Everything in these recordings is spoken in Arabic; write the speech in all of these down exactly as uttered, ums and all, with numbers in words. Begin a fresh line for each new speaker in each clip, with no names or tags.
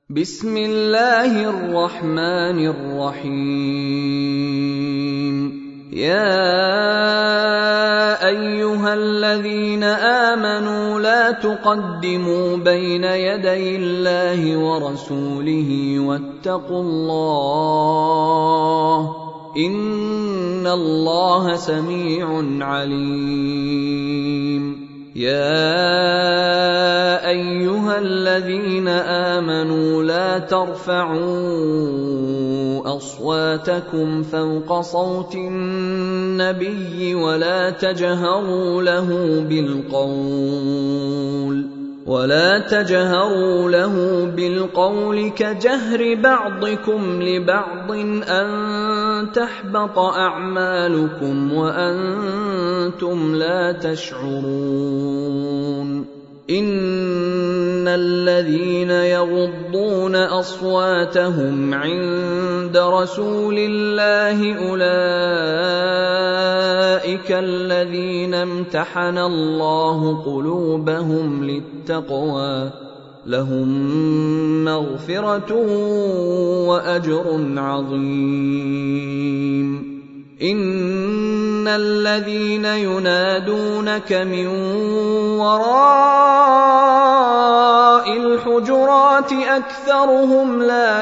بسم الله الرحمن الرحيم. يا أيها الذين آمنوا لا تقدموا بين يدي الله ورسوله واتقوا الله إن الله سميع عليم. يا أيها الذين آمنوا لا ترفعوا أصواتكم فوق صوت النبي ولا تجهروا له بالقول ولا تجهروا له بالقول كجهر بعضكم لبعض أن تحبط أعمالكم وأنتم لا تشعرون. إن الذين يغضون أصواتهم عند رسول الله أولئك الذين امتحن الله قلوبهم للتقوى لهم مغفرة وأجر عظيم. إن الذين ينادونك من وراء الحجرات أكثرهم لا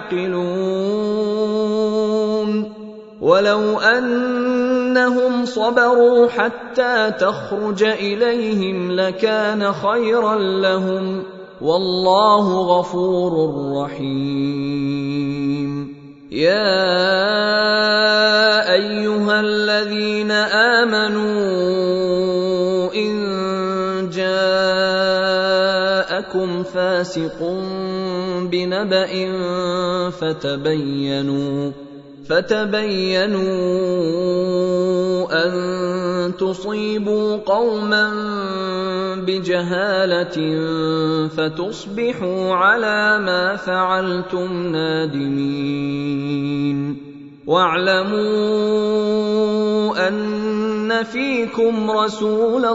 يعقلون. ولو أنهم صبروا حتى تخرج إليهم لكان خيرا لهم والله غفور رحيم. يا أيها الذين آمنوا إن جاءكم فاسق بنبأ فتبينوا فتبينوا أن تصيبوا قوما بجهالة فتصبحوا على ما فعلتم نادمين. واعلموا أن فيكم رسول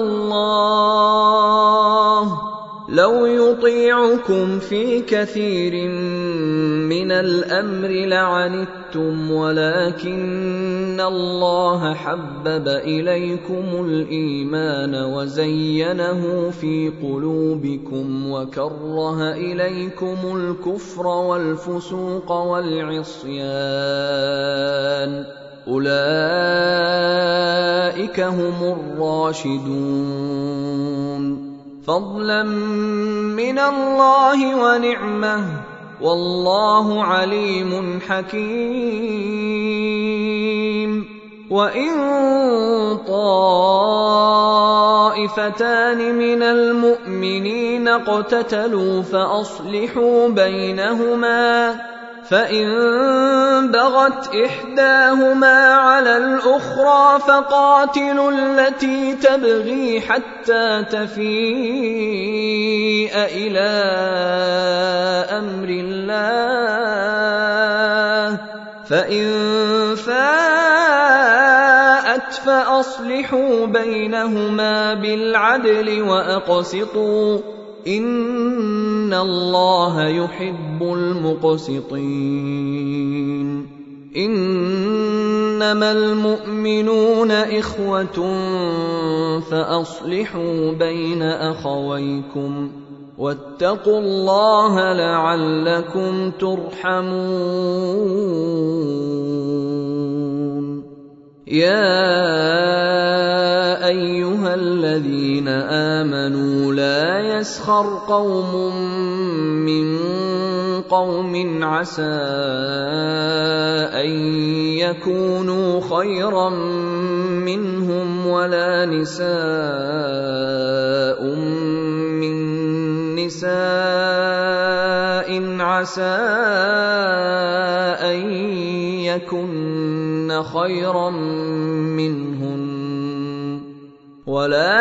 الله لو يطيعكم في كثير من الأمر لعنتم ولكن الله حبب إليكم الإيمان وزينه في قلوبكم وكره إليكم الكفر والفسوق والعصيان أولئك هم الراشدون فضلا من الله ونعمه والله عليم حكيم. وإن طائفتان من المؤمنين اقتتلوا فأصلحوا بينهما فإن بغت إحداهما على الأخرى فقاتلوا التي تبغي حتى تفيء إلى أمر الله فإن فاءت فأصلحوا بينهما بالعدل وأقسطوا إن الله يحب المقسطين. إنما المؤمنون إخوة فأصلحوا بين أخويكم واتقوا الله لعلكم ترحمون. يا أيها الذين آمنوا لا يسخر قوم من قوم عسى أن يكونوا خيرا منهم ولا نساء من نساء عسى أن يكن خيرا منهن ولا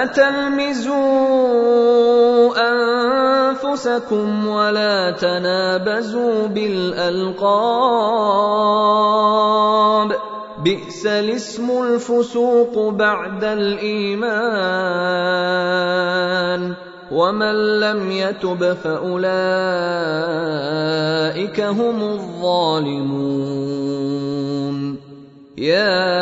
تلمزوا أنفسكم ولا تنابزوا بالألقاب بئس الاسم الفسوق بعد الإيمان ومن لم يتب فأولئك أولئك هم الظالمون. يا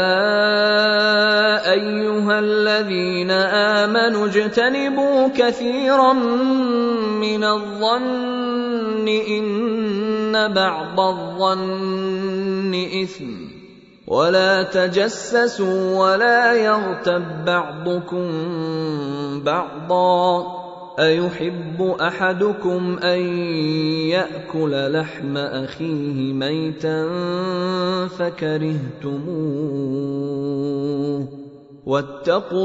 أيها الذين آمنوا اجتنبوا كثيرا من الظن إن بعض الظن إثم ولا تجسسوا ولا يغتب بعضكم بعضا أيحب أحدكم أن يأكل لحم أخيه ميتا فكرهتموه واتقوا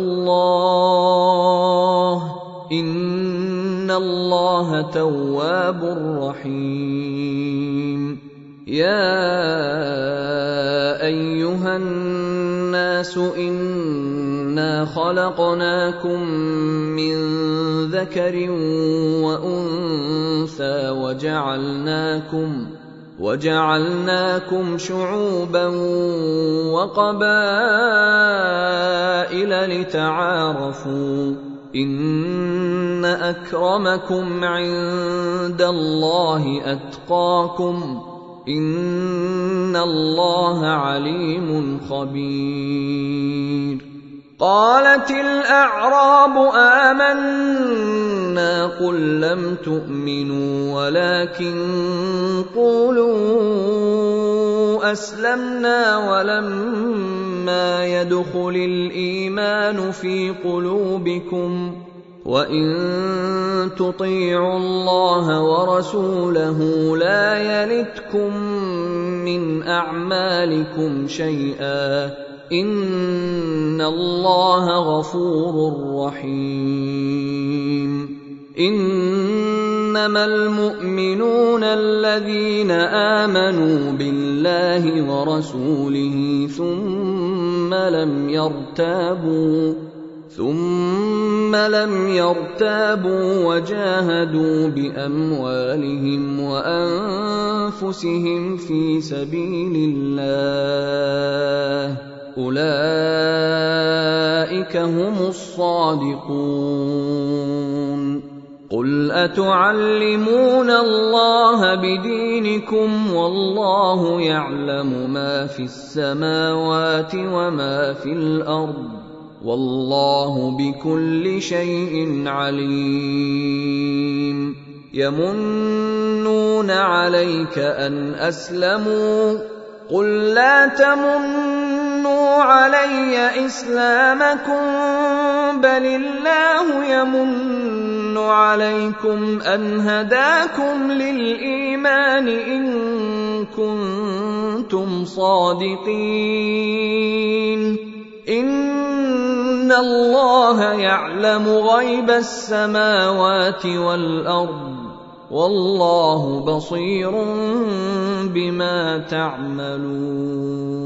الله إن الله تواب رحيم. يا أيها الناس إنا خلقناكم من ذكر وأنثى وجعلناكم وجعلناكم شعوبا وقبائل لتعارفوا إن أكرمكم عند الله أتقاكم إن الله عليم خبير. قالت الأعراب آمنا قل لم تؤمنوا ولكن قولوا أسلمنا ولما يدخل الإيمان في قلوبكم وإن تطيعوا الله ورسوله لا يلتكم من أعمالكم شيئا إن الله غفور رحيم. إنما المؤمنون الذين آمنوا بالله ورسوله ثم لم يرتابوا ثم لم يرتابوا وجاهدوا بأموالهم وأنفسهم في سبيل الله أولئك هم الصادقون. قل أتعلمون الله بدينكم والله يعلم ما في السماوات وما في الأرض والله بكل شيء عليم. يمنون عليك أن أسلموا قل لا تمنوا علي إسلامكم بل الله يمن عليكم أن هداكم للإيمان إن كنتم صادقين. إن الله يعلم غيب السماوات والأرض والله بصير بما تعملون.